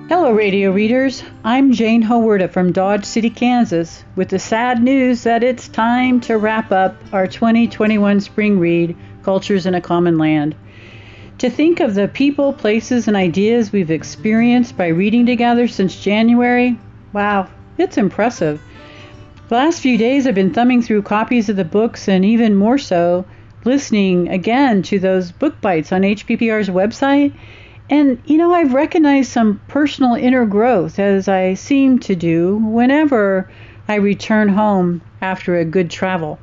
Hello, radio readers. I'm Jane Howarda from Dodge City, Kansas, with the sad news that it's time to wrap up our 2021 spring read, Cultures in a Common Land. To think of the people, places, and ideas we've experienced by reading together since January, wow, it's impressive. The last few days I've been thumbing through copies of the books and even more so, listening again to those book bites on HPPR's website. And, I've recognized some personal inner growth as I seem to do whenever I return home after a good travel.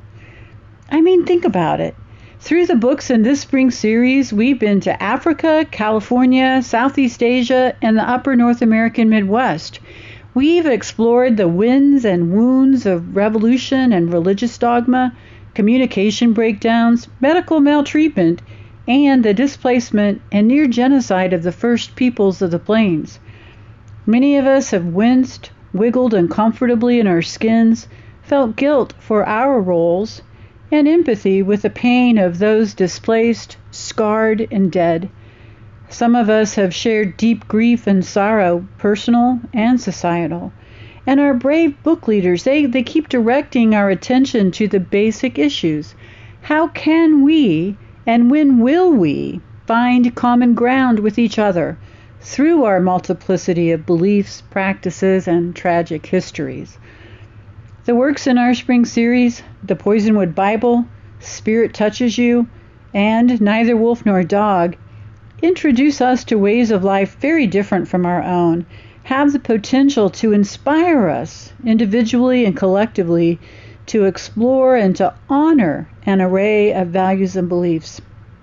I mean, think about it. Through the books in this spring series, we've been to Africa, California, Southeast Asia, and the upper North American Midwest. We've explored the wins and wounds of revolution and religious dogma, communication breakdowns, medical maltreatment, and the displacement and near genocide of the first peoples of the plains. Many of us have winced, wiggled uncomfortably in our skins, felt guilt for our roles, and empathy with the pain of those displaced, scarred, and dead. Some of us have shared deep grief and sorrow, personal and societal. And our brave book leaders, they keep directing our attention to the basic issues. How can we, and when will we, find common ground with each other through our multiplicity of beliefs, practices, and tragic histories? The works in our spring series, The Poisonwood Bible, Spirit Touches You, and Neither Wolf Nor Dog, introduce us to ways of life very different from our own, have the potential to inspire us individually and collectively to explore and to honor an array of values and beliefs.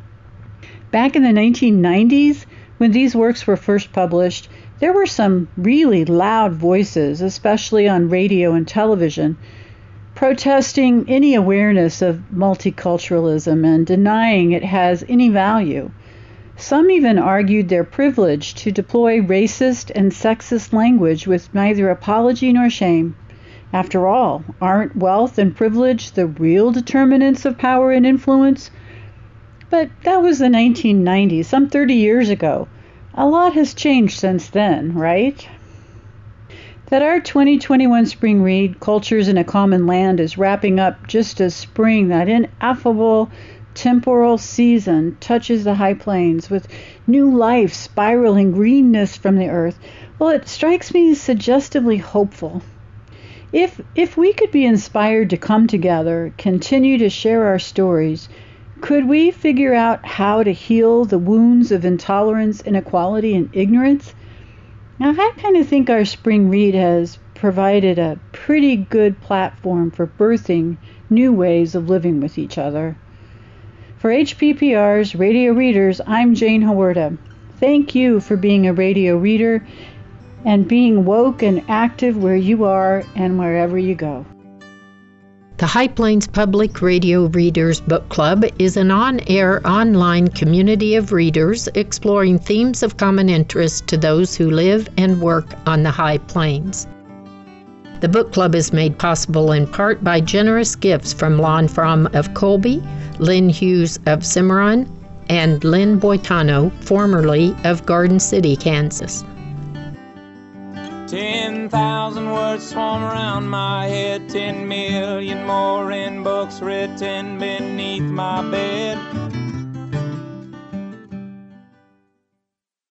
Back in the 1990s, when these works were first published, there were some really loud voices, especially on radio and television, protesting any awareness of multiculturalism and denying it has any value. Some even argued their privilege to deploy racist and sexist language with neither apology nor shame. After all, aren't wealth and privilege the real determinants of power and influence? But that was the 1990s, some 30 years ago. A lot has changed since then, right? That our 2021 spring read, Cultures in a Common Land, is wrapping up just as spring, that ineffable temporal season, touches the high plains with new life spiraling greenness from the earth, well, it strikes me as suggestively hopeful. If we could be inspired to come together, continue to share our stories, could we figure out how to heal the wounds of intolerance, inequality, and ignorance? Now, I kind of think our spring read has provided a pretty good platform for birthing new ways of living with each other. For HPPR's Radio Readers, I'm Jane Howarda. Thank you for being a radio reader and being woke and active where you are and wherever you go. The High Plains Public Radio Readers Book Club is an on-air online community of readers exploring themes of common interest to those who live and work on the High Plains. The book club is made possible in part by generous gifts from Lon Fromm of Colby, Lynn Hughes of Cimarron, and Lynn Boitano, formerly of Garden City, Kansas. 10,000 words swarm around my head, 10 million more in books written beneath my bed.